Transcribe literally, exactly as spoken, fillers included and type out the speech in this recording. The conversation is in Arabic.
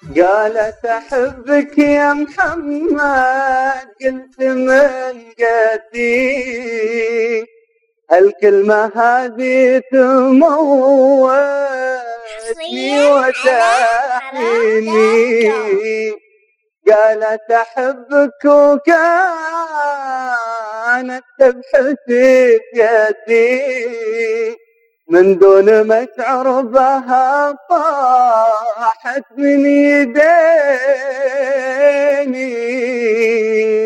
قالت أحبك يا محمد، قلت من قدي الكلمة هذه تموتني وتحيني. قالت أحبك وكانت تبحثي بيدي، من دون ما تشعر بها طاحت من يديني.